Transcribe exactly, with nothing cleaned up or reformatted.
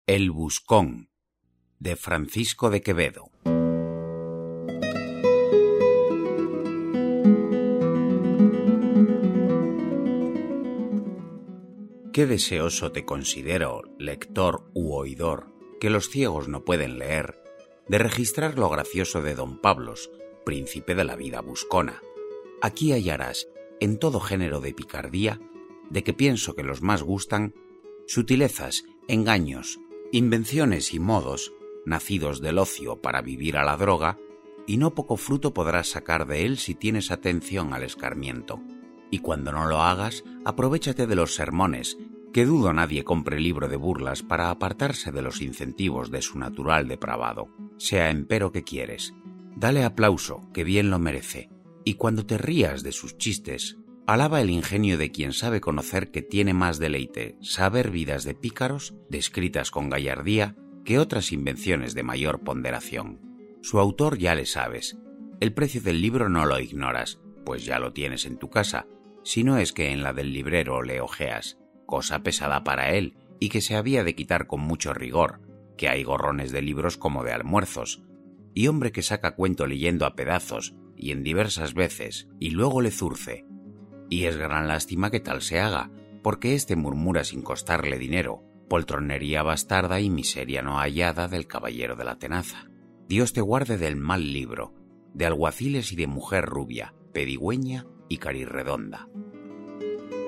El Buscón, de Francisco de Quevedo. Qué deseoso te considero, lector u oidor, que los ciegos no pueden leer, de registrar lo gracioso de don Pablos, príncipe de la vida buscona. Aquí hallarás, en todo género de picardía, de que pienso que los más gustan, sutilezas, engaños, invenciones y modos, nacidos del ocio para vivir a la droga, y no poco fruto podrás sacar de él si tienes atención al escarmiento. Y cuando no lo hagas, aprovéchate de los sermones, que dudo nadie compre libro de burlas para apartarse de los incentivos de su natural depravado. Sea empero que quieres, dale aplauso, que bien lo merece, y cuando te rías de sus chistes, alaba el ingenio de quien sabe conocer que tiene más deleite saber vidas de pícaros, descritas con gallardía, que otras invenciones de mayor ponderación. Su autor ya le sabes, el precio del libro no lo ignoras, pues ya lo tienes en tu casa, si no es que en la del librero le ojeas, cosa pesada para él y que se había de quitar con mucho rigor, que hay gorrones de libros como de almuerzos, y hombre que saca cuento leyendo a pedazos y en diversas veces, y luego le zurce. Y es gran lástima que tal se haga, porque éste murmura sin costarle dinero, poltronería bastarda y miseria no hallada del caballero de la tenaza. Dios te guarde del mal libro, de alguaciles y de mujer rubia, pedigüeña y carirredonda.